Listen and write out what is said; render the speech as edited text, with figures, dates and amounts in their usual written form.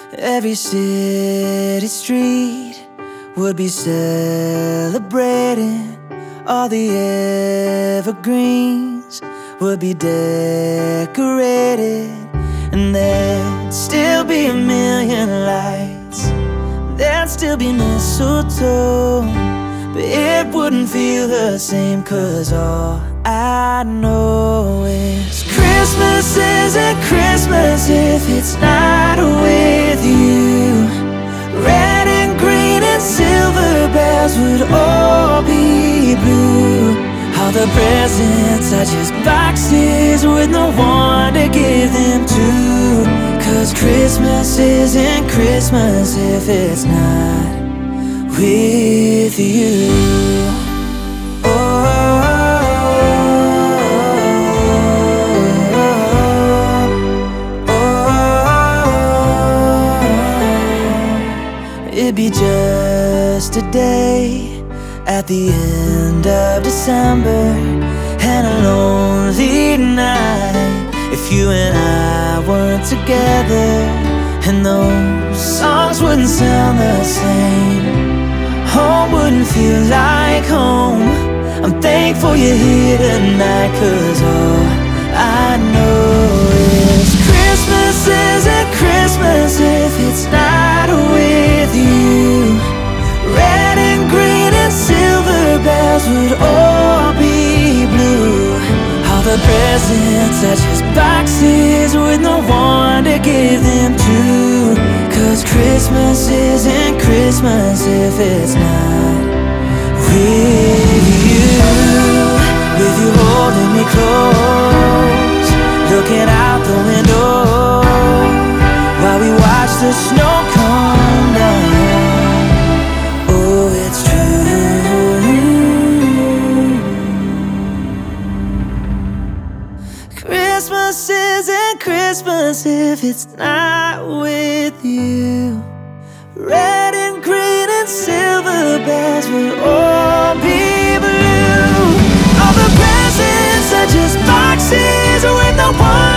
Every city street would be celebrating. All the evergreens would be decorated, and there'd still be a million lights, there'd still be mistletoe, but it wouldn't feel the same, 'cause all I know is Christmas isn't Christmas if it's not with you. Red and green and silver bells would all be blue. All the presents are just boxes with no one to give them to, 'cause Christmas isn't Christmas if it's not with you. It'd be just a day at the end of December, and a lonely night if you and I weren't together, and those songs wouldn't sound the same. Home wouldn't feel like home. I'm thankful you're here tonight, 'cause all I know is Christmas isn't Christmas if it's not with you. Red and green and silver bells would all be blue. All the presents are just boxes with no one to give them to, 'cause Christmas isn't Christmas if it's not with you. With you holding me close, looking out the window while we watch the snow come down. Oh, it's true. Christmas isn't Christmas if it's not with you. Red and green and silver bells will all be blue. All the presents are just boxes with no one